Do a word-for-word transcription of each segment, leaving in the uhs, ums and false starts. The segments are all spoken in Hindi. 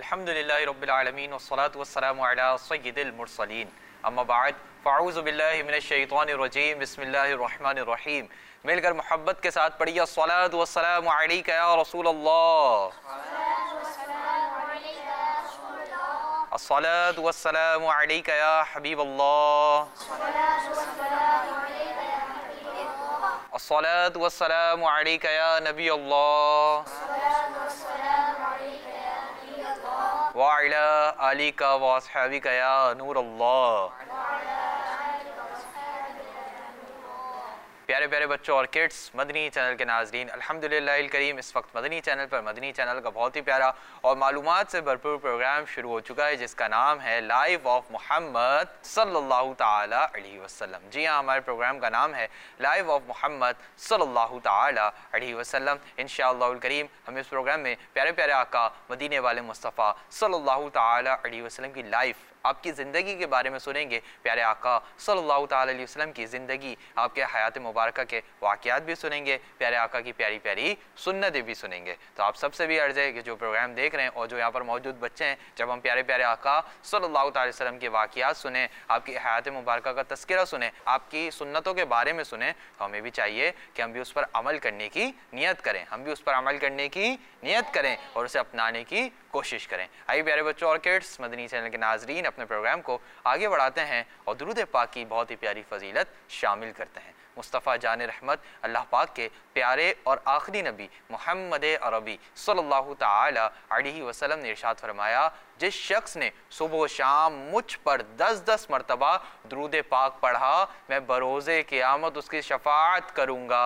अल्हम्दुलिल्लाहि रब्बिल आलमीन वस्सलातु वस्सलामु अला सय्यिदिल मुरसलीन अम्मा बाद फ़अऊज़ु बिल्लाहि मिनश शैतानिर रजीम बिस्मिल्लाहिर रहमानिर रहीम। मिलकर मोहब्बत के साथ पढ़िए अस्सलातु वस्सलामु अलैका या रसूल अल्लाह, अस्सलातु वस्सलामु अलैका या हबीब अल्लाह, अस्सलातु वस्सलामु अलैका या नबी अल्लाह व अला आलिका व अस्हाबिका या नूर अल्लाह। प्यारे प्यारे बच्चों और किड्स, मदनी चैनल के नाज़रीन, अल्हम्दुलिल्लाहिल करीम इस वक्त मदनी चैनल पर मदनी चैनल का बहुत ही प्यारा और मालूमात से भरपूर प्रोग्राम शुरू हो चुका है जिसका नाम है लाइफ ऑफ मोहम्मद सल्लल्लाहु ताला अलैहि वसल्लम। जी हाँ, हमारे प्रोग्राम का नाम है लाइफ ऑफ मोहम्मद सल्लल्लाहु ताला अलैहि वसल्लम। इंशाअल्लाहुल करीम हम इस प्रोग्राम में प्यारे प्यारे आका मदीने वाले मुस्तफ़ा सल्लल्लाहु ताला अलैहि वसल्लम की लाइफ, आपकी ज़िंदगी के बारे में सुनेंगे। प्यारे आका सल्लल्लाहु ताला अलैहि वसल्लम की ज़िंदगी, आपके हयात मुबारक के वाक़यात भी सुनेंगे, प्यारे आका की प्यारी प्यारी सुन्नतें भी सुनेंगे। तो आप सबसे भी अर्ज़ है कि जो प्रोग्राम देख रहे हैं और जो यहाँ पर मौजूद बच्चे हैं, जब हम प्यारे प्यारे आका सल्लल्लाहु ताला अलैहि वसल्लम के वाक़यात सुने, आपकी हयात मुबारक का तज़किरा सुने, आपकी सुन्नतों के बारे में सुने, तो हमें भी चाहिए कि हम भी उस पर अमल करने की नियत करें, हम भी उस पर अमल करने की नियत करें और उसे अपनाने की कोशिश करें। आइए प्यारे बच्चों और किड्स, मदनी चैनल के नाजरीन, अपने प्रोग्राम को आगे बढ़ाते हैं और दुरूद पाक की बहुत ही प्यारी फजीलत शामिल करते हैं। मुस्तफ़ा जान रहमत अल्लाह पाक के प्यारे और आखिरी नबी मोहम्मद अरबी सल्लल्लाहु ताला अलैहि वसल्लम ने इरशाद फरमाया, जिस शख्स ने सुबह शाम मुझ पर दस दस मरतबा दुरूद पाक पढ़ा, मैं बरोज़े क़यामत उसकी शफ़ाअत करूँगा।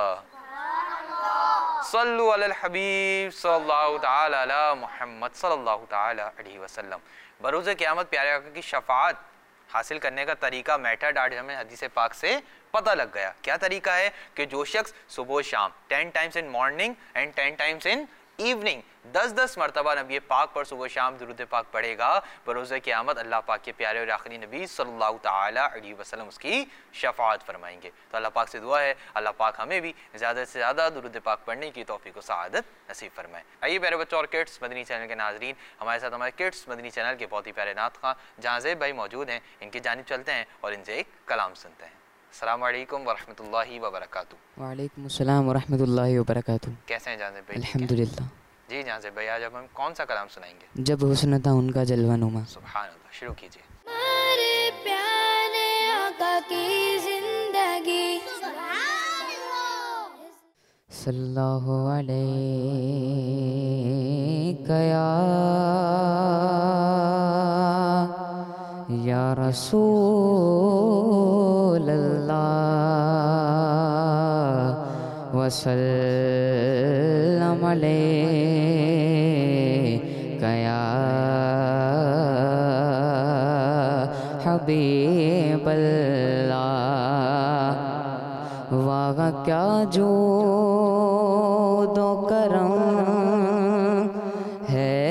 सल्लु अलल हबीब सल्लल्लाहु ताला अला मुहम्मद सल्लल्लाहु ताला अलैहि वसल्लम। बरोज़े क़यामत प्यारे आका की शफ़ाअत हासिल करने का तरीका, मेथड आज हमें हदीस पाक से पता लग गया। क्या तरीका है कि जो शख्स सुबह शाम ten times in morning and ten times in evening दस दस मरतबा नबी पाक पर सुबह शाम दुरूद पाक पढ़ेगा, बरोज़े क़यामत अल्लाह पाक के प्यारे और आखिरी नबी सल्लल्लाहु ताला अलैहि वसल्लम उसकी शफ़ाअत फरमाएंगे। तो अल्लाह पाक से दुआ है, अल्लाह पाक हमें भी ज़्यादा से ज़्यादा दुरूद पाक पढ़ने की तौफ़ीक़ व सआदत नसीब फरमाए। आइए प्यारे बच्चों और किड्स, मदनी चैनल के नाज़रीन, हमारे साथ हमारे किड्स मदनी चैनल के बहुत ही प्यारे नात ख़ां जहाँ ज़ेब भाई मौजूद हैं, इनकी जानिब चलते हैं और इनसे एक कलाम सुनते हैं। अस्सलामु अलैकुम वरहमतुल्लाहि वबरकातुहू। वालेकुम अस्सलाम वरहमतुल्लाहि वबरकातुहू। कैसे हैं जानिब भाई? अल्हम्दुलिल्लाह। जी जानिब भाई, आज अब हम कौन सा कलाम सुनाएंगे? जब हुस्न था उनका जलवानुमा। सुभान अल्लाह, शुरू कीजिए। हमारे प्यारे आका की जिंदगी सल्लल्लाहु अलैका या रसूल अल्लाह वसल्लम अलैका या हबीब अल्लाह। वाह क्या जो दो करम है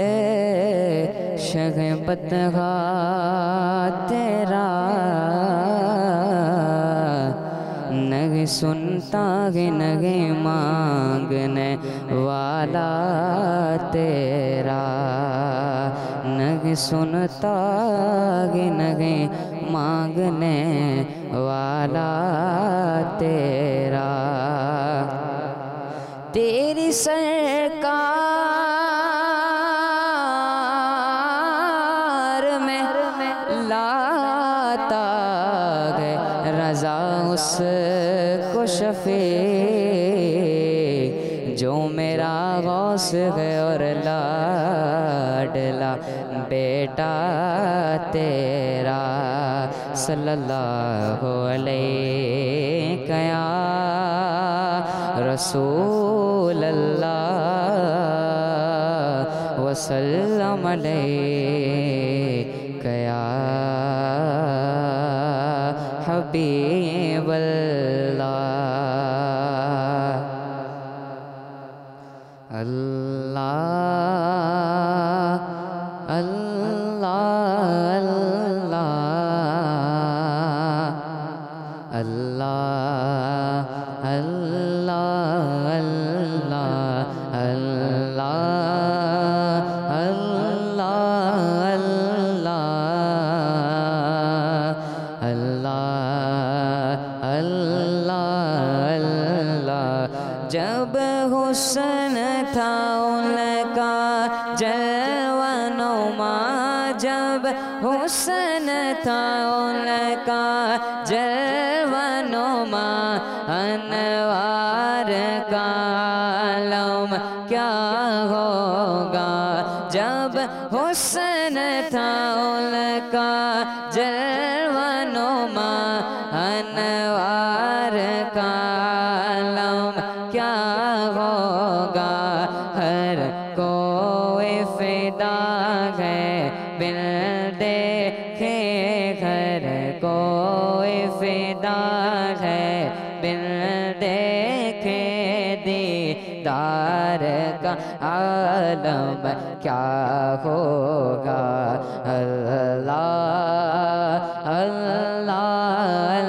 शगबतगा तेरा, नगे सुनता गे नगे मांगने वाला तेरा, नगे सुनता गे नगे मांगने वाला तेरा। तेरी सरकार में लाता है रज़ा उसको शफ़ी, जो मेरा गौस है और लाडला बेटा तेरा। सल्लल्लाहु अलैका या रसूल अल्लाह वसल्लम अलैका या हबीब अल्लाह। अल्लाह अल्लाह अल्लाह अल्लाह अल्लाह अल्लाह जब हुस्न था उनका जलवानुमा, जब हुस्न था उनका जलवानुमा, अनवार का आलम क्या होगा। जब हुस्न था उनका जलवानुमा, अनवार का आलम क्या होगा। हर कोई फिदा है बिन देखे, हर कोई फिदा है बिन देखे, दीदार का आलम क्या होगा। अल्लाह अल्लाह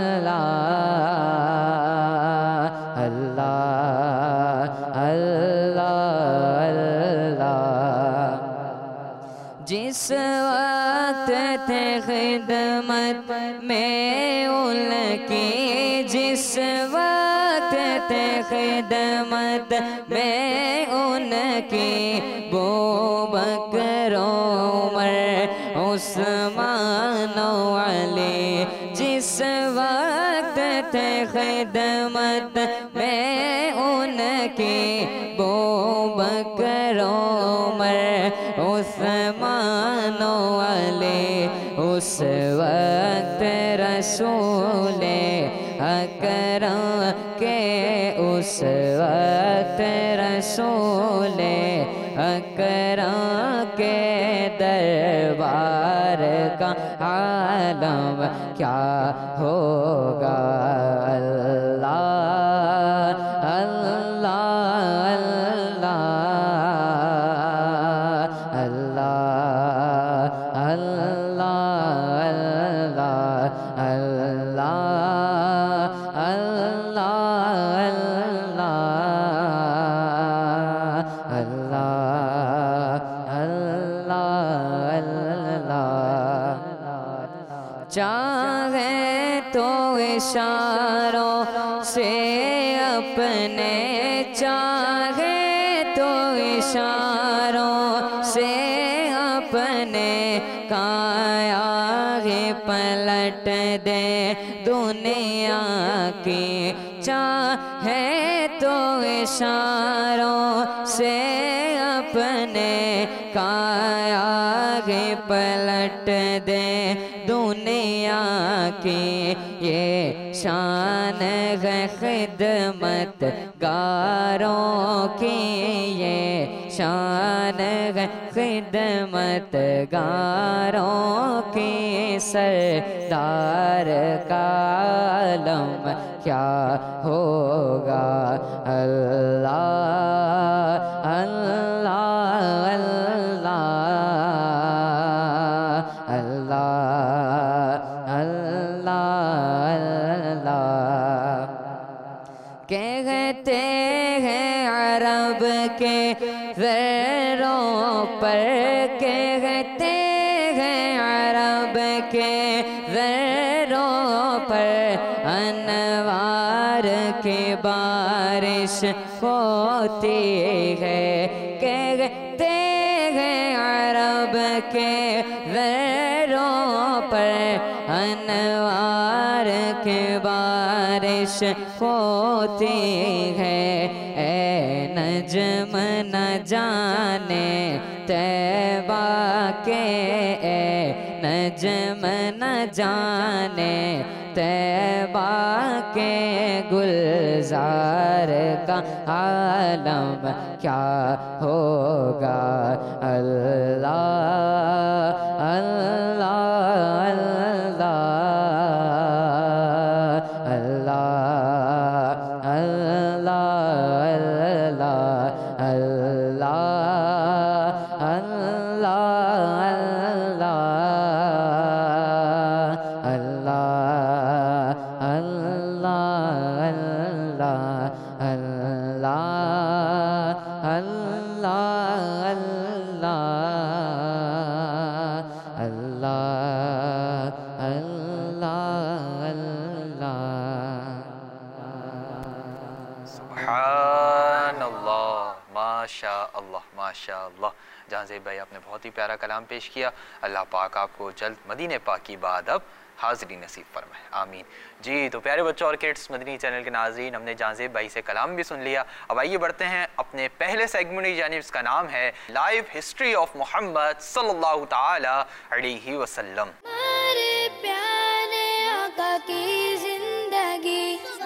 अल्लाह अल्लाह अल्लाह अल्लाह। जिस वक्त थे खिदमत में उनकी, जिस वक्त थे खिदमत में उनकी, वो बकर उमर उस्मान अली। जिस वक्त थे खिदमत में उनकी, वो बकर उमर उस्मान अली। उस वक्त रसूले अकरम के, उस वक्त रसूले अकरम के दरबार का आलम क्या होगा। अल्लाह अल्लाह अल्लाह अल्लाह अल्लाह अल्लाह अल्लाह अल्लाह अल्लाह अल्लाह अल्लाह अल्लाह। चाहे तो इशारों से अपने, चाहे तो इशारों से अपने, काया ही पलट दे दुनिया की। चाहे तो इशारों से अपने, काया ही पलट दे दुनिया की। ये शान है खिदमत गारों की, ये शान है खिदमत गारों की। सरदार का आलम क्या होगा। अल्लाह अल्लाह अल्लाह अल्लाह अल्लाह अल्लाह। कहते हैं अरब के ज़रों पर, कहते हैं अरब के ज़रों पर, अनवार की बारिश होती है। कहते हैं अरब के ज़रों पर, अनवार की बारिश होती है। ए नजम न जाने तैबा के, ए नजम न जाने तैबा के, गुलजार का आलम क्या होगा। अल्लाह अल्लाह अल्लाह अल्लाह अल्लाह अल्लाह अल्लाह अल्लाह अल्लाह अल्लाह अल्लाह अल्लाह अल्लाह अल्लाह अल्लाह अल्लाह। सुभान अल्लाह, माशा अल्लाह, माशा अल्लाह। जहांज़ेब भाई आपने बहुत ही प्यारा कलाम पेश किया। अल्लाह पाक आपको जल्द मदीने पाक की बाद अब हाज़िरी नसीब फरमाए, आमीन। जी तो प्यारे बच्चों और किड्स, मदनी चैनल के नाज़रीन, हमने जहांज़ेब भाई से कलाम भी सुन लिया। अब आइए बढ़ते हैं अपने पहले सेगमेंट की जानिब, इसका नाम है लाइव हिस्ट्री ऑफ मोहम्मद सल्लल्लाहु ताला अलैहि वसल्लम। हमारे प्यारे आका की जिंदगी।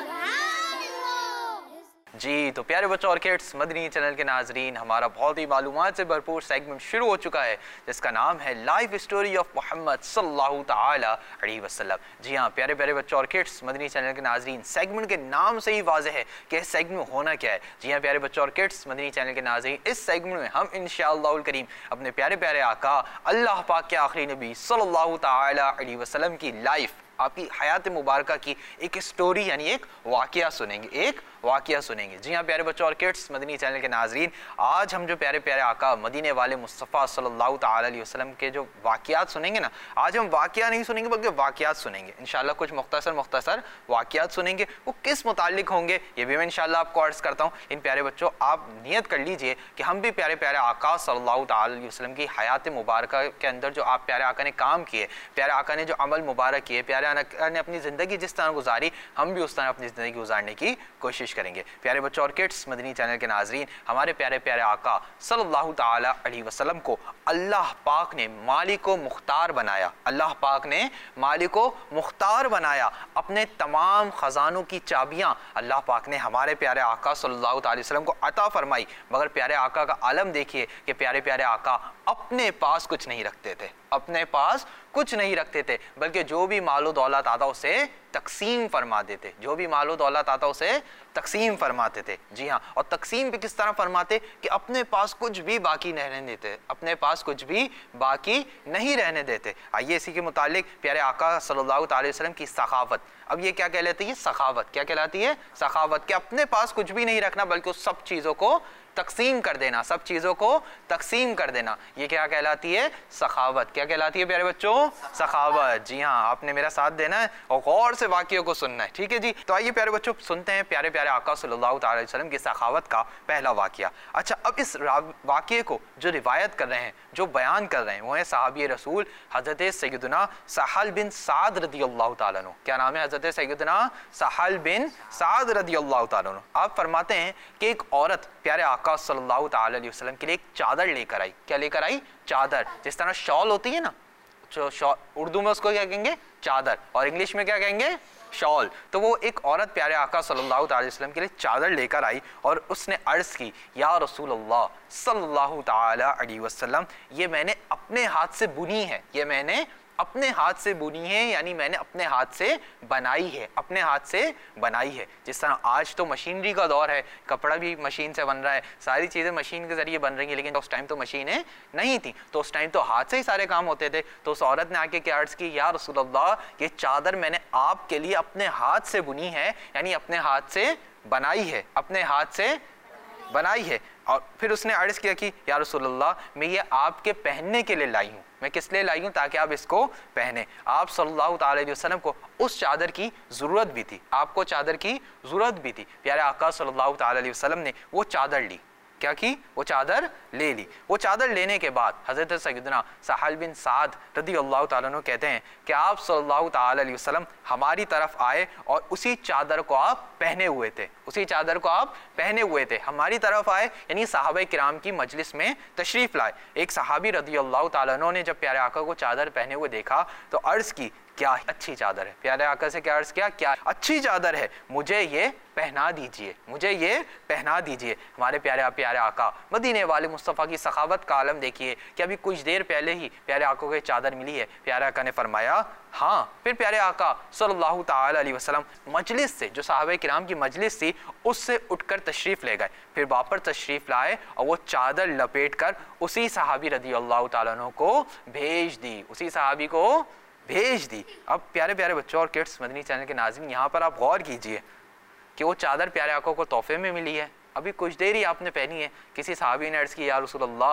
जी तो प्यारे बच्चों और किड्स, मदनी चैनल के नाजरीन, हमारा बहुत ही मालूमात से भरपूर सेगमेंट शुरू हो चुका है जिसका नाम है लाइव स्टोरी ऑफ मोहम्मद सल्लल्लाहु ताला अलैहि वसल्लम। जी हाँ प्यारे प्यारे बच्चों और किड्स, मदनी चैनल के नाजरीन, सेगमेंट के नाम से ही वाज़ेह है कि इस सेगमेंट में होना क्या है। जी हाँ प्यारे बच्चों और किड्स, मदनी चैनल के नाजरीन, इस सेगमेंट में हम इंशाअल्लाहुल करीम अपने प्यारे प्यारे आका अल्लाह पाक के आखिरी नबी सल्लल्लाहु ताला अलैहि वसल्लम की लाइफ, आपकी हयात मुबारका की एक स्टोरी यानी एक वाक़या सुनेंगे, एक वाक़या सुनेंगे। जी हाँ प्यारे बच्चों और किड्स, मदनी चैनल के नाजरीन, आज हम जो प्यारे प्यारे आका मदीने वाले मुस्तफ़ा सल्लल्लाहु ताला अलैहि वसल्लम के जो वाक़यात सुनेंगे ना, आज हम वाक़या नहीं सुनेंगे बल्कि वाक़यात सुनेंगे इंशाअल्लाह। कुछ मुख्तसर मुख्तसर वाक़यात सुनेंगे, वो किस मुतालिक होंगे ये भी मैं इंशाअल्लाह आपको अर्ज़ करता हूँ। इन प्यारे बच्चों आप नियत कर लीजिए कि हम भी प्यारे प्यारे आका सल्लल्लाहु ताला अलैहि वसल्लम की हयात मुबारका के अंदर जो आप प्यारे आका ने काम किए, प्यारे आका ने जो अमल मुबारक किए, प्यारे आका ने अपनी ज़िंदगी जिस तरह गुजारी, हम भी उस तरह अपनी ज़िंदगी गुजारने की कोशिश करेंगे। प्यारे बच्चों और किड्स, मदनी चैनल के नाजरीन, हमारे प्यारे प्यारे आका सल्लल्लाहु ताला अलैहि वसल्लम को अल्लाह पाक ने मालिको मुख्तार बनाया। अल्लाह पाक ने मालिको मुख्तार बनाया। अपने तमाम ख़जानों की चाबियाँ अल्लाह पाक ने हमारे प्यारे आका सल्लल्लाहु ताला अलैहि वसल्लम को अता फरमाई। मगर प्यारे आका का आलम देखिए कि प्यारे प्यारे आका अपने पास कुछ नहीं रखते थे, अपने पास कुछ नहीं रखते थे, बल्कि जो भी मालो दौलत आता उसे तकसीम फरमा देते, जो भी मालो दौलत आता उसे तकसीम फरमाते थे। जी हाँ, और तकसीम भी किस तरह फरमाते कि अपने पास कुछ भी बाकी नहीं रहने देते, अपने पास कुछ भी बाकी नहीं रहने देते। आइए इसी के मुतालिक प्यारे आका सल्लल्लाहु ताला अलैहि वसल्लम की सखावत, अब ये क्या कहलाती है? सखावत। क्या कहलाती है? सखावत। कि अपने पास कुछ भी नहीं रखना बल्कि उस सब चीज़ों को तकसीम कर देना, सब चीज़ों को तकसीम कर देना, ये क्या कहलाती है? सखावत। क्या कहलाती है प्यारे बच्चों? सखावत। जी हाँ, आपने मेरा साथ देना है और गौर से वाक़ियों को सुनना है, ठीक है जी। तो आइए प्यारे बच्चों सुनते हैं प्यारे प्यारे आका सल्लल्लाहु ताला अलैहि वसल्लम की सखावत का पहला वाक़या। अच्छा, अब इस वाक़ये को जो रिवायत कर रहे हैं, जो बयान कर रहे हैं, वो है सहाबी रसूल हज़रत सैयदना सहल बिन साद रदियल्लाहु ताला अन्हु। क्या नाम है? हज़रत सैयदना सहल बिन साद रदियल्लाहु ताला अन्हु। आप फरमाते हैं कि एक औरत प्यारे आका सल्लल्लाहु ताला अलैहि वसल्लम के लिए एक चादर लेकर आई। क्या लेकर आई? चादर। जिस तरह शॉल होती है ना, जो शॉल उर्दू में उसको क्या कहेंगे? चादर, और इंग्लिश में क्या कहेंगे? शॉल। तो वो एक औरत प्यारे आका सल्लल्लाहु ताला अलैहि वसल्लम के लिए चादर लेकर आई और उसने अर्ज़ की, या रसूल अल्लाह सल्लल्लाहु ताला अलैहि वसल्लम, ये मैंने अपने हाथ से बुनी है, ये मैंने अपने हाथ से बुनी है, यानी मैंने अपने हाथ से बनाई है, अपने हाथ से बनाई है। जिस तरह आज तो मशीनरी का दौर है, कपड़ा भी मशीन से बन रहा है, सारी चीज़ें मशीन के ज़रिए बन रही हैं, लेकिन उस टाइम तो मशीनें नहीं थी, तो उस टाइम तो हाथ से ही सारे काम होते थे। तो उस औरत ने आके क्या अर्ज़ की, या रसूल अल्लाह, ये चादर मैंने आपके लिए अपने हाथ से बुनी है, यानी अपने हाथ से बनाई है, अपने हाथ से बनाई है। और फिर उसने अर्ज़ किया कि या रसूल अल्लाह, मैं ये आपके पहनने के लिए लाई हूँ। मैं किस लिए लाई हूँ? ताकि आप इसको पहने। आप सल्लल्लाहु ताला अलैहि वसल्लम को उस चादर की ज़रूरत भी थी, आपको चादर की ज़रूरत भी थी। प्यारे आका सल्लल्लाहु ताला अलैहि वसल्लम ने वो चादर ली। क्या की? वो चादर ले ली। वो चादर लेने के बाद हज़रत सैयदना सहल बिन साद रदियल्लाहु ताला अन्हु कहते हैं कि आप सल्लल्लाहु ताला अलैहि वसल्लम हमारी तरफ आए और उसी चादर को आप पहने हुए थे, उसी चादर को आप पहने हुए थे, हमारी तरफ आए, यानी सहाबा किराम की मजलिस में तशरीफ़ लाए। एक सहाबी रदियल्लाहु ताला अन्हु ने जब प्यारे आका को चादर पहने हुए देखा तो अर्ज़ की, क्या अच्छी चादर है। प्यारे आका से क्या अर्ज़ किया? क्या अच्छी चादर है, मुझे ये पहना दीजिए, मुझे ये पहना दीजिए। हमारे प्यारे प्यारे आका मदीने वाले मुस्तफ़ा की सखावत का आलम देखिए कि अभी कुछ देर पहले ही प्यारे आका को चादर मिली है। प्यारे आका ने फरमाया हाँ। फिर प्यारे आका सल्लल्लाहु ताला अलैहि वसल्लम मजलिस से, जो सहाबा किराम की मजलिस थी, उससे उठकर तशरीफ़ ले गए। फिर वापस तशरीफ़ लाए और वो चादर लपेट कर उसी सहाबी रदियल्लाहु ताला अन्हु को भेज दी, उसी सहाबी को भेज दी। अब प्यारे प्यारे बच्चों और किड्स, मदनी चैनल के नाज़रीन, यहाँ पर आप गौर कीजिए कि वो चादर प्यारे आका को तोहफे में मिली है, अभी कुछ देर ही आपने पहनी है। किसी सहाबी ने अर्ज़ की, या रसूल अल्लाह,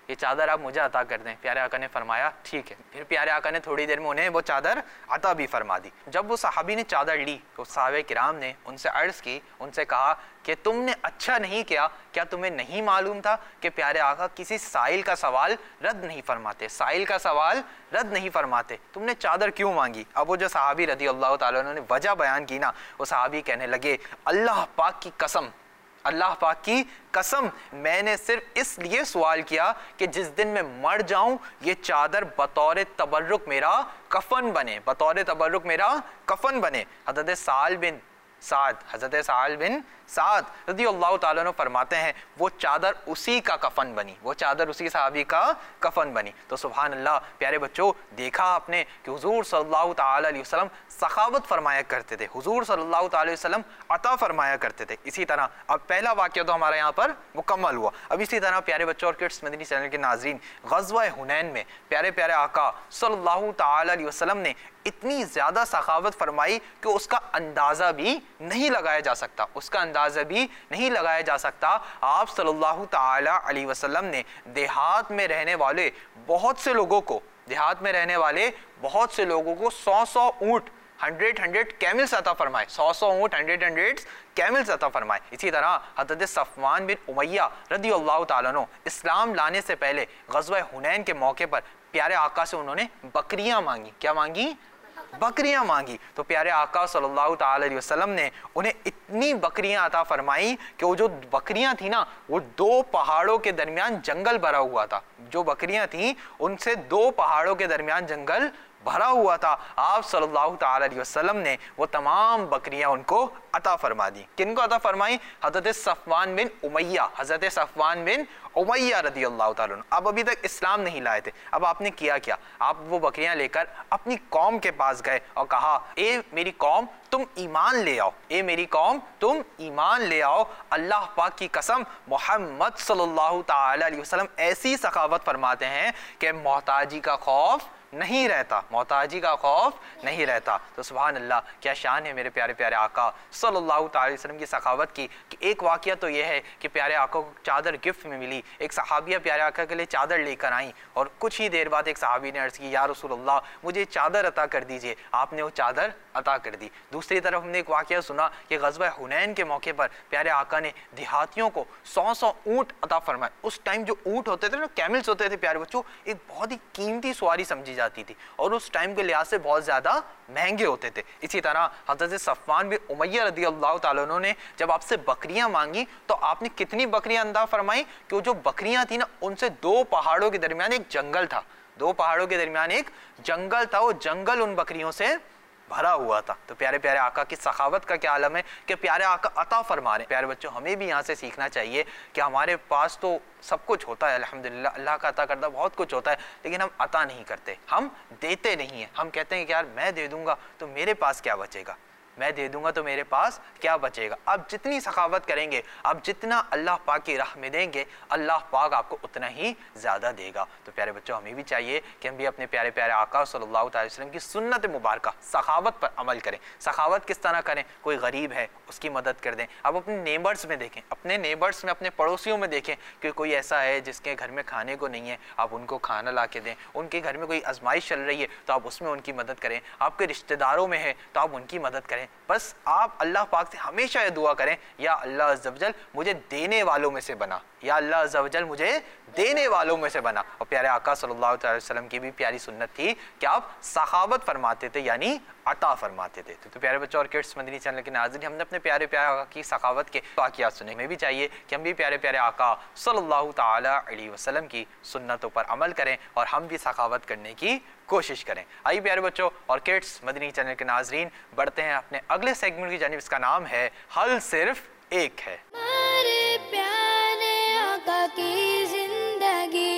ये चादर आप मुझे अता कर दें। प्यारे आका ने फरमाया ठीक है। फिर प्यारे आका ने थोड़ी देर में उन्हें वो चादर अता भी फरमा दी। जब वो सहाबी ने चादर ली तो सहाबे किराम ने उनसे अर्ज़ की, उनसे कहा कि तुमने अच्छा नहीं किया, क्या तुम्हें नहीं मालूम था कि प्यारे आका किसी साइल का सवाल रद्द नहीं फरमाते, साइल का सवाल रद्द नहीं फरमाते, तुमने चादर क्यों मांगी? अब वो जो सहाबी रदी अल्लाह ताला अन्हु ने वजह बयान की ना, वो सहाबी कहने लगे अल्लाह पाक की कसम, अल्लाह पाक की कसम, मैंने सिर्फ इसलिए सवाल किया कि जिस दिन मैं मर जाऊं ये चादर बतौर तबर्रुक मेरा कफन बने, बतौर तबर्रुक मेरा कफन बने। हज़रत साल बिन साद हज़रत साल बिन साद रज़ी अल्लाह ताला अन्हु फरमाते हैं वो चादर उसी का कफन बनी, वो चादर उसी सहाबी का कफन बनी। तो सुभान अल्लाह प्यारे बच्चों, देखा आपने कि हुजूर सल्लल्लाहु ताला अलैहि वसल्लम सखावत फरमाया करते थे, हुजूर सल्लल्लाहु ताला अलैहि वसल्लम अता फरमाया करते थे। इसी तरह अब पहला वाक़या तो हमारा यहाँ पर मुकम्मल हुआ। अब इसी तरह प्यारे बच्चों और किड्स मदनी चैनल के नाज़रीन, ग़ज़वा हुनैन में प्यारे प्यारे आका सल्लल्लाहु ताला अलैहि वसल्लम ने इतनी ज़्यादा सखावत फरमाई कि उसका अंदाज़ा भी नहीं लगाया जा सकता, उसका अंदाज़ा भी नहीं लगाया जा सकता। आप सल्लल्लाहु ताला अलैहि वसल्लम ने देहात में रहने वाले बहुत से लोगों को देहात में रहने वाले बहुत से लोगों को सौ सौ ऊँट हंड्रेड हंड्रेड कैमल्स अता फरमाए, सौ सौ ऊँट हंड्रेड हंड्रेड कैमल्स अता फरमाए। इसी तरह हज़रत सफ़वान बिन उमैया रज़ी अल्लाह ताला अन्हु इस्लाम लाने से पहले ग़ज़वा हुनैन के मौके पर प्यारे आका से उन्होंने बकरियां मांगी। क्या मांगी? बकरियां मांगी। तो प्यारे आका सल्लल्लाहु ताला अलैहि वसल्लम ने उन्हें इतनी बकरियां अता फरमाई कि वो जो बकरियां थी ना, वो दो पहाड़ों के दरमियान जंगल भरा हुआ था। जो बकरियां थी उनसे दो पहाड़ों के दरमियान जंगल भरा हुआ था। आप सल्लल्लाहु ताला अलैहि वसल्लम ने वो तमाम बकरियां उनको अता फरमा दी। किनको अता फरमाई? हज़रत सफ़वान बिन उमैया, हज़रत सफ़वान बिन उमैया रदी अल्लाह ताला अन्हु। अब अभी तक इस्लाम नहीं लाए थे। अब आपने किया क्या? आप वो बकरियां लेकर अपनी कौम के पास गए और कहा ए मेरी कौम तुम ईमान ले आओ, ए मेरी कौम तुम ईमान ले आओ। अल्लाह पाक की कसम, मोहम्मद सल्लल्लाहु ताला अलैहि वसल्लम ऐसी सखावत फरमाते हैं कि मोहताजी का खौफ नहीं रहता, मोहताजी का खौफ नहीं रहता। तो सुभान अल्लाह, क्या शान है मेरे प्यारे प्यारे आका सल्लल्लाहु अलैहि वसल्लम की सखावत की। कि एक वाक़या तो यह है कि प्यारे आका को चादर गिफ्ट में मिली। एक सहाबिया प्यारे आका के लिए चादर लेकर आई और कुछ ही देर बाद एक सहाबी ने अर्ज़ की, या रसूलल्लाह मुझे चादर अता कर दीजिए। आपने वो चादर अता कर दी। दूसरी तरफ हमने एक वाक़या सुना कि ग़ज़वा हुनैन के मौके पर प्यारे आका ने देहातियों को सौ सौ ऊँट अता फरमाए। उस टाइम जो ऊँट होते थे ना, कैमल्स होते थे प्यारे बच्चों, एक बहुत ही कीमती सवारी समझी जाती थी और उस टाइम के लिहाज से बहुत ज़्यादा महंगे होते थे। इसी तरह हज़रत सफ़वान बिन उमैया रदी अल्लाह ताला अन्हु ने जब आपसे बकरियां मांगी तो आपने कितनी बकरियां अता फरमाई कि वो जो बकरियां थी ना, उनसे दो पहाड़ों के दरमियान एक जंगल था, दो पहाड़ों के दरमियान एक जंगल था, वो जंगल उन बकरियों से भरा हुआ था। तो प्यारे प्यारे आका की सखावत का क्या आलम है कि प्यारे आका अता फरमा रहे। प्यारे बच्चों, हमें भी यहाँ से सीखना चाहिए कि हमारे पास तो सब कुछ होता है, अल्हम्दुलिल्लाह अल्लाह का अता करता बहुत कुछ होता है, लेकिन हम अता नहीं करते, हम देते नहीं हैं। हम कहते हैं कि यार मैं दे दूंगा तो मेरे पास क्या बचेगा, मैं दे दूंगा तो मेरे पास क्या बचेगा। आप जितनी सखावत करेंगे, आप जितना अल्लाह पाक की राह में देंगे, अल्लाह पाक आपको उतना ही ज़्यादा देगा। तो प्यारे बच्चों, हमें भी चाहिए कि हम भी अपने प्यारे प्यारे आका सल्लल्लाहु अलैहि वसल्लम की सुन्नत मुबारका सखावत पर अमल करें। सखावत किस तरह करें? कोई गरीब है उसकी मदद कर दें। आप अपने नेबर्स में देखें, अपने नेबर्स में, अपने पड़ोसियों में देखें कि कोई ऐसा है जिसके घर में खाने को नहीं है, आप उनको खाना ला के दें। उनके घर में कोई आजमाइश चल रही है तो आप उसमें उनकी मदद करें। आपके रिश्तेदारों में है तो आप उनकी मदद करें। बस आप अल्लाह पाक से हमेशा ये दुआ करें, या अल्लाह अज़्ज़ा वजल मुझे देने वालों में से बना, या अल्लाह अज़्ज़ा वजल मुझे देने वालों में से बना। और प्यारे आका सल्लल्लाहु अलैहि वसल्लम की भी प्यारी सुन्नत थी कि आप सखावत फरमाते थे, यानी अता फरमाते थे। तो, तो प्यारे बच्चों और किड्स मदनी चैनल के नाज़रीन, हमने अपने प्यारे प्यारे आका की सखावत के वाक़ियात सुने। हमें भी चाहिए कि हम भी प्यारे प्यारे आका सल्लल्लाहु ताला अलैहि वसल्लम की सुन्नतों पर अमल करें और हम भी सखावत करने की कोशिश करें। आइए प्यारे बच्चों और किड्स मदनी चैनल के नाज़रीन, बढ़ते हैं अपने अगले सेगमेंट की जानिब। इसका नाम है हल सिर्फ एक है। हमारे प्यारे आका की जिंदगी।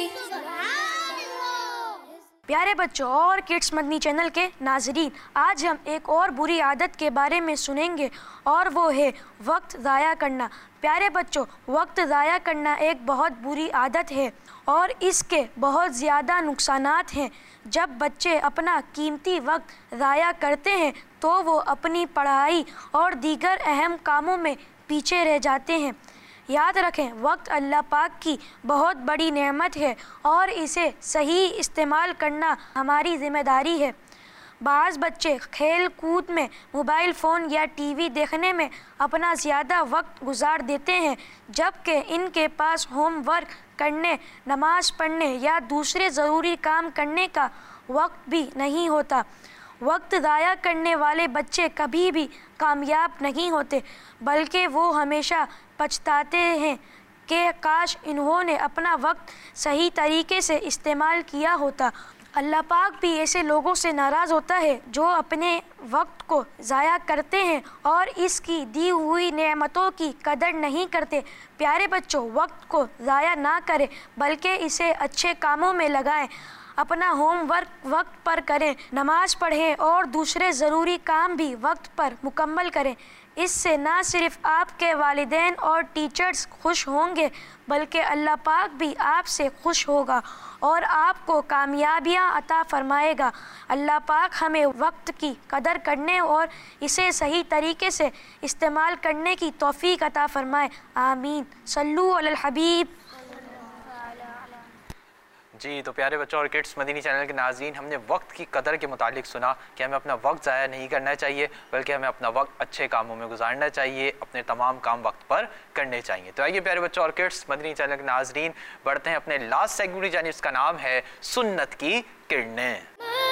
प्यारे बच्चों और किड्स मदनी चैनल के नाजरीन, आज हम एक और बुरी आदत के बारे में सुनेंगे और वो है वक्त ज़ाया करना। प्यारे बच्चों, वक्त ज़ाया करना एक बहुत बुरी आदत है और इसके बहुत ज़्यादा नुकसानात हैं। जब बच्चे अपना कीमती वक्त ज़ाया करते हैं तो वो अपनी पढ़ाई और दीगर अहम कामों में पीछे रह जाते हैं। याद रखें, वक्त अल्लाह पाक की बहुत बड़ी नेमत है और इसे सही इस्तेमाल करना हमारी ज़िम्मेदारी है। बाज़ बच्चे खेल कूद में, मोबाइल फ़ोन या टीवी देखने में अपना ज़्यादा वक्त गुजार देते हैं, जबकि इनके पास होमवर्क करने, नमाज़ पढ़ने या दूसरे ज़रूरी काम करने का वक्त भी नहीं होता। वक्त ज़ाया करने वाले बच्चे कभी भी कामयाब नहीं होते, बल्कि वो हमेशा पछताते हैं कि काश इन्होंने अपना वक्त सही तरीके से इस्तेमाल किया होता। अल्लाह पाक भी ऐसे लोगों से नाराज़ होता है जो अपने वक्त को ज़ाया करते हैं और इसकी दी हुई नेमतों की कदर नहीं करते। प्यारे बच्चों, वक्त को ज़ाया ना करें बल्कि इसे अच्छे कामों में लगाएं। अपना होमवर्क वक्त पर करें, नमाज़ पढ़ें और दूसरे ज़रूरी काम भी वक्त पर मुकम्मल करें। इससे ना सिर्फ आपके वालिदैन और टीचर्स खुश होंगे बल्कि अल्लाह पाक भी आपसे खुश होगा और आपको कामयाबियाँ अता फरमाएगा। अल्लाह पाक हमें वक्त की कदर करने और इसे सही तरीके से इस्तेमाल करने की तौफीक अता फरमाए। आमीन। सल्लू अलल हबीब। जी, तो प्यारे बच्चों और किड्स मदनी चैनल के नाज़रीन, हमने वक्त की कदर के मुतालिक सुना कि हमें अपना वक्त ज़ाया नहीं करना चाहिए बल्कि हमें अपना वक्त अच्छे कामों में गुजारना चाहिए, अपने तमाम काम वक्त पर करने चाहिए। तो आइए प्यारे बच्चों और किड्स मदनी चैनल के नाज़रीन, बढ़ते हैं अपने लास्ट सेगमेंट यानी इसका नाम है सुन्नत की किरणें।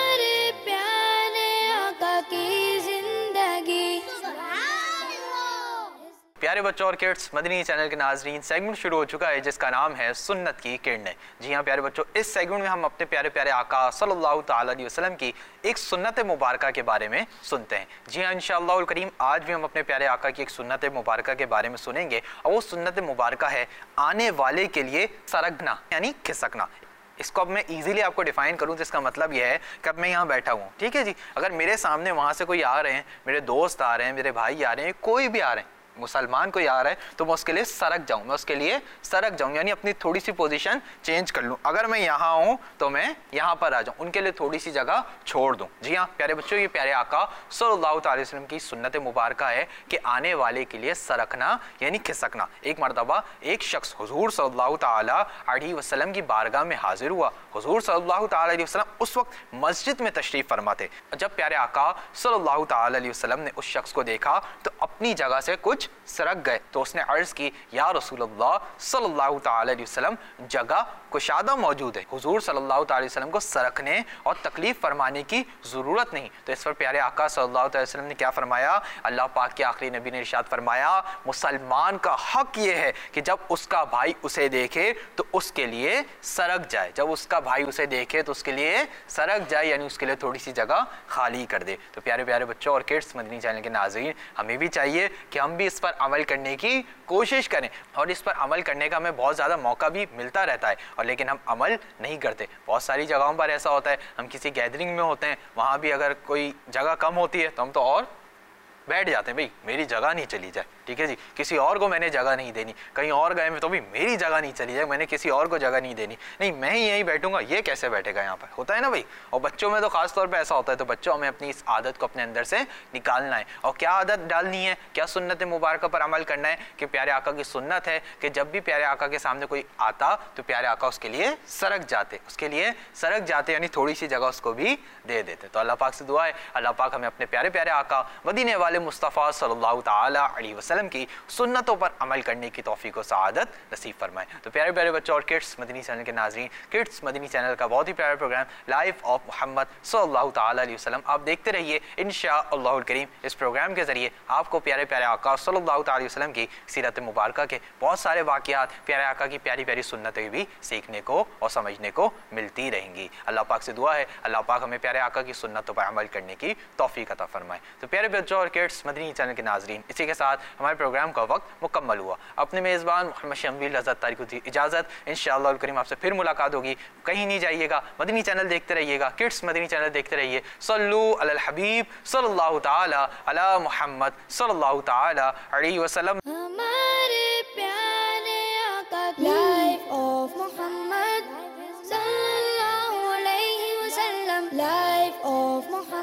प्यारे बच्चों और किड्स मदनी चैनल के नाज़रीन, सेगमेंट शुरू हो चुका है जिसका नाम है सुन्नत की किरणें। जी हाँ प्यारे बच्चों, इस सेगमेंट में हम अपने प्यारे प्यारे आका सल्लल्लाहु ताला अलैहि वसल्लम की एक सुन्नत मुबारका के बारे में सुनते हैं। जी हाँ इंशाअल्लाहुल करीम, आज भी हम अपने प्यारे आका की एक सुन्नत मुबारका के बारे में सुनेंगे और वो सुन्नत मुबारका है आने वाले के लिए सरगना यानी खिसकना। इसको अब मैं इजीली आपको डिफाइन करूं तो इसका मतलब यह है कि अब मैं यहाँ बैठा हूँ, ठीक है जी, अगर मेरे सामने वहाँ से कोई आ रहे हैं, मेरे दोस्त आ रहे हैं, मेरे भाई आ रहे हैं, कोई भी आ रहे हैं, मुसलमान कोई आ रहा है, तो मैं उसके लिए सरक जाऊं, मैं उसके लिए सरक जाऊं यानी अपनी थोड़ी सी पोजीशन चेंज कर लूं। अगर मैं यहाँ हूं तो मैं यहाँ पर आ जाऊं, उनके लिए थोड़ी सी जगह छोड़ दूं। जी हाँ प्यारे बच्चों, ये प्यारे आका सल्लल्लाहु अलैहि वसल्लम की सुन्नत मुबारका है कि आने वाले के लिए सरकना यानी खिसकना। एक मरतबा एक शख्स हुजूर सल्लल्लाहु अलैहि वसल्लम की बारगाह में हाजिर हुआ। हुजूर सल्लल्लाहु अलैहि वसल्लम उस वक्त मस्जिद में तशरीफ फरमा थे। जब प्यारे आका सल्लल्लाहु अलैहि वसल्लम ने उस शख्स को देखा तो अपनी जगह से कुछ सरक गए, तो उसने अर्ज की, या रसूलुल्लाह सल्लल्लाहु अलैहि वसल्लम, जगह कुशादा मौजूद है, हुजूर सल्लल्लाहु अलैहि वसल्लम को सरकने और तकलीफ फरमाने की ज़रूरत नहीं। तो इस पर प्यारे आका सल्लल्लाहु अलैहि वसल्लम ने क्या फरमाया? अल्लाह पाक के आखिरी नबी ने इरशाद फरमाया, मुसलमान का हक ये है कि जब उसका भाई उसे देखे तो उसके लिए सरक जाए, जब उसका भाई उसे देखे तो उसके लिए सरक जाए यानी उसके लिए थोड़ी सी जगह खाली कर दे। तो प्यारे प्यारे बच्चों और किड्स मदनी चैनल के नाज़रीन, हमें भी चाहिए कि हम भी इस पर अमल करने की कोशिश करें और इस पर अमल करने का हमें बहुत ज़्यादा मौका भी मिलता रहता है, और लेकिन हम अमल नहीं करते। बहुत सारी जगहों पर ऐसा होता है, हम किसी गैदरिंग में होते हैं, वहाँ भी अगर कोई जगह कम होती है तो हम तो और बैठ जाते हैं, भाई मेरी जगह नहीं चली जाए, ठीक है जी, किसी और को मैंने जगह नहीं देनी। कहीं और गए में तो भी मेरी जगह नहीं चली जाए, मैंने किसी और को जगह नहीं देनी, नहीं मैं ही यहीं बैठूंगा, ये कैसे बैठेगा यहाँ पर, होता है ना भाई। और बच्चों में तो खास तौर पे ऐसा होता है। तो बच्चों, हमें अपनी इस आदत को अपने अंदर से निकालना है। और क्या आदत डालनी है, क्या सुन्नत मुबारक पर अमल करना है कि प्यारे आका की सुन्नत है कि जब भी प्यारे आका के सामने कोई आता तो प्यारे आका उसके लिए सरक जाते, उसके लिए सरक जाते यानी थोड़ी सी जगह उसको भी दे देते। तो अल्लाह पाक से दुआ है, अल्लाह पाक हमें अपने प्यारे प्यारे आका मदीने वाले मुस्तफ़ा सल्लल्लाहु ताला अलैहि वसल्लम की सुन्नतों पर अमल करने की तौफीक और सआदत नसीब फरमाए। तो प्यारे प्यारे बच्चों और किड्स मदनी चैनल के नाज़रीन, किड्स मदनी चैनल का बहुत ही प्यारा प्रोग्राम लाइफ ऑफ मोहम्मद सल्लल्लाहु ताला अलैहि वसल्लम आप देखते रहिए इंशाअल्लाहुल करीम। इस प्रोग्राम के ज़रिए आपको प्यारे प्यारे आका सल्लल्लाहु ताला अलैहि वसल्लम की सीरत मुबारक के बहुत सारे वाक़यात, प्यारे आका की प्यारी प्यारी सुन्नतें भी सीखने को और समझने को मिलती रहेंगी। अल्लाह पाक से दुआ है, अल्लाह पाक हमें प्यारे आका की सुन्नतों पर अमल करने की तौफीक अता फरमाए। तो प्यारे बच्चों और किड्स मदनी चैनल के नाज़रीन, इसी के साथ हमारे प्रोग्राम का वक्त मुकम्मल हुआ। अपने मेज़बान मोहम्मद शम्बील हज़रत तारिक को दी इजाज़त। इंशाअल्लाह करीम आपसे फिर मुलाकात होगी। कहीं नहीं जाइएगा, मदनी चैनल देखते रहिएगा, किड्स मदनी चैनल देखते रहिए। सल्लू अलल हबीब सल्लल्लाहु ताला अला मुहम्मद सल्लल्लाहु ताला अलैहि वसल्लम। हमारे प्यारे आका लाइफ ऑफ मोहम्मद सल्लल्लाहु अलैहि वसल्लम, लाइफ ऑफ मोहम्मद।